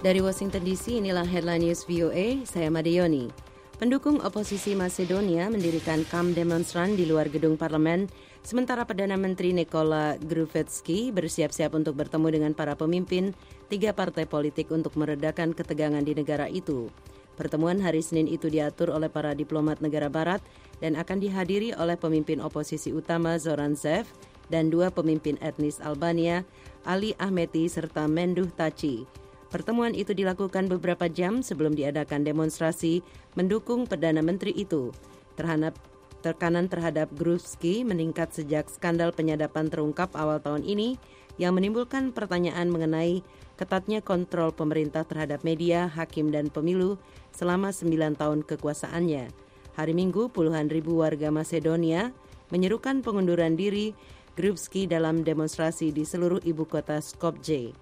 Dari Washington DC, inilah Headline News VOA, saya Madeyoni. Pendukung oposisi Macedonia mendirikan kamp demonstran di luar gedung parlemen, sementara Perdana Menteri Nikola Gruevski bersiap-siap untuk bertemu dengan para pemimpin 3 partai politik untuk meredakan ketegangan di negara itu. Pertemuan hari Senin itu diatur oleh para diplomat negara barat dan akan dihadiri oleh pemimpin oposisi utama Zoran Zaev dan 2 pemimpin etnis Albania, Ali Ahmeti serta Menduh Taci. Pertemuan itu dilakukan beberapa jam sebelum diadakan demonstrasi mendukung Perdana Menteri itu. Tekanan terhadap Gruevski meningkat sejak skandal penyadapan terungkap awal tahun ini yang menimbulkan pertanyaan mengenai ketatnya kontrol pemerintah terhadap media, hakim dan pemilu selama 9 tahun kekuasaannya. Hari Minggu, puluhan ribu warga Macedonia menyerukan pengunduran diri Gruevski dalam demonstrasi di seluruh ibu kota Skopje.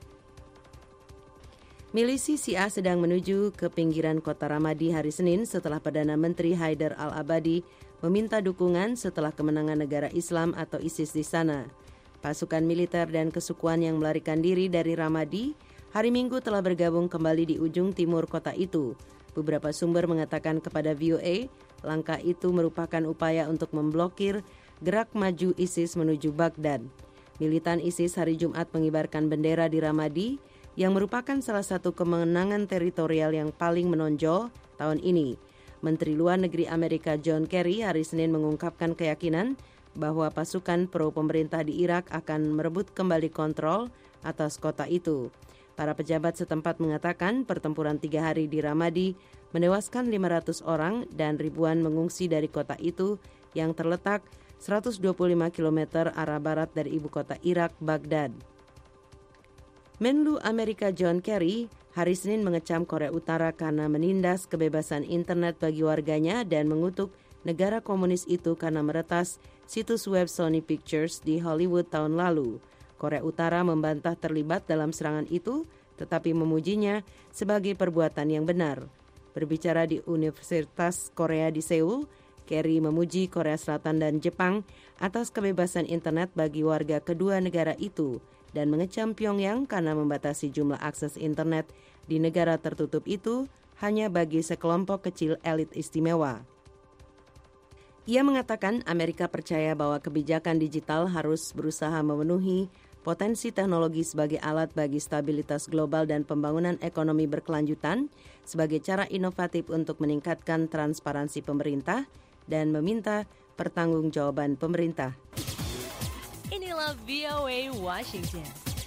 Milisi Syiah sedang menuju ke pinggiran kota Ramadi hari Senin setelah Perdana Menteri Haidar al-Abadi meminta dukungan setelah kemenangan negara Islam atau ISIS di sana. Pasukan militer dan kesukuan yang melarikan diri dari Ramadi hari Minggu telah bergabung kembali di ujung timur kota itu. Beberapa sumber mengatakan kepada VOA, langkah itu merupakan upaya untuk memblokir gerak maju ISIS menuju Baghdad. Militan ISIS hari Jumat mengibarkan bendera di Ramadi, yang merupakan salah satu kemenangan teritorial yang paling menonjol tahun ini. Menteri Luar Negeri Amerika John Kerry hari Senin mengungkapkan keyakinan bahwa pasukan pro pemerintah di Irak akan merebut kembali kontrol atas kota itu. Para pejabat setempat mengatakan pertempuran 3 hari di Ramadi menewaskan 500 orang dan ribuan mengungsi dari kota itu yang terletak 125 km arah barat dari ibu kota Irak, Baghdad. Menlu Amerika John Kerry hari Senin mengecam Korea Utara karena menindas kebebasan internet bagi warganya dan mengutuk negara komunis itu karena meretas situs web Sony Pictures di Hollywood tahun lalu. Korea Utara membantah terlibat dalam serangan itu, tetapi memujinya sebagai perbuatan yang benar. Berbicara di Universitas Korea di Seoul, Kerry memuji Korea Selatan dan Jepang atas kebebasan internet bagi warga kedua negara itu dan mengecam Pyongyang karena membatasi jumlah akses internet di negara tertutup itu hanya bagi sekelompok kecil elit istimewa. Ia mengatakan Amerika percaya bahwa kebijakan digital harus berusaha memenuhi potensi teknologi sebagai alat bagi stabilitas global dan pembangunan ekonomi berkelanjutan sebagai cara inovatif untuk meningkatkan transparansi pemerintah dan meminta pertanggungjawaban pemerintah. Inilah VOA Washington.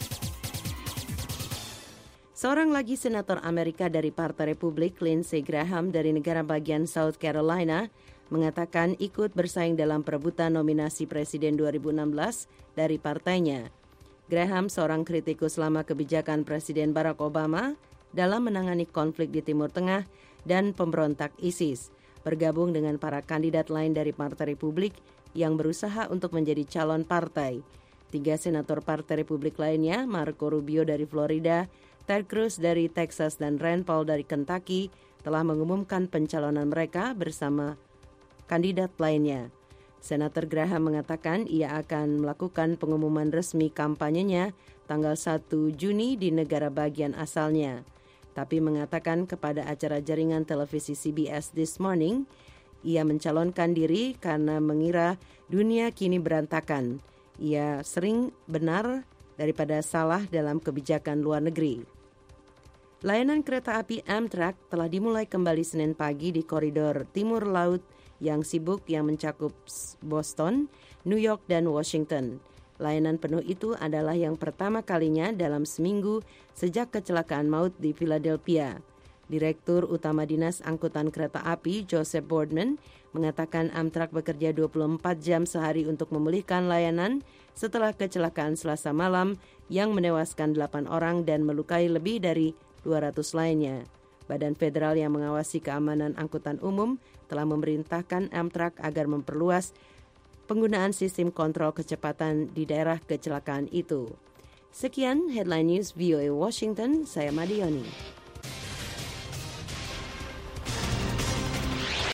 Seorang lagi senator Amerika dari Partai Republik, Lindsey Graham dari negara bagian South Carolina, mengatakan ikut bersaing dalam perebutan nominasi Presiden 2016 dari partainya. Graham, seorang kritikus lama kebijakan Presiden Barack Obama dalam menangani konflik di Timur Tengah dan pemberontak ISIS, bergabung dengan para kandidat lain dari Partai Republik yang berusaha untuk menjadi calon partai. 3 senator Partai Republik lainnya, Marco Rubio dari Florida, Ted Cruz dari Texas, dan Rand Paul dari Kentucky, telah mengumumkan pencalonan mereka bersama kandidat lainnya. Senator Graham mengatakan ia akan melakukan pengumuman resmi kampanyenya tanggal 1 Juni di negara bagian asalnya. Tapi mengatakan kepada acara jaringan televisi CBS This Morning, ia mencalonkan diri karena mengira dunia kini berantakan. Ia sering benar daripada salah dalam kebijakan luar negeri. Layanan kereta api Amtrak telah dimulai kembali Senin pagi di koridor Timur Laut yang sibuk yang mencakup Boston, New York, dan Washington. Layanan penuh itu adalah yang pertama kalinya dalam seminggu sejak kecelakaan maut di Philadelphia. Direktur Utama Dinas Angkutan Kereta Api Joseph Boardman mengatakan Amtrak bekerja 24 jam sehari untuk memulihkan layanan setelah kecelakaan Selasa malam yang menewaskan 8 orang dan melukai lebih dari 200 lainnya. Badan Federal yang mengawasi keamanan angkutan umum telah memerintahkan Amtrak agar memperluas penggunaan sistem kontrol kecepatan di daerah kecelakaan itu. Sekian Headline News VOA Washington, saya Madeyoni.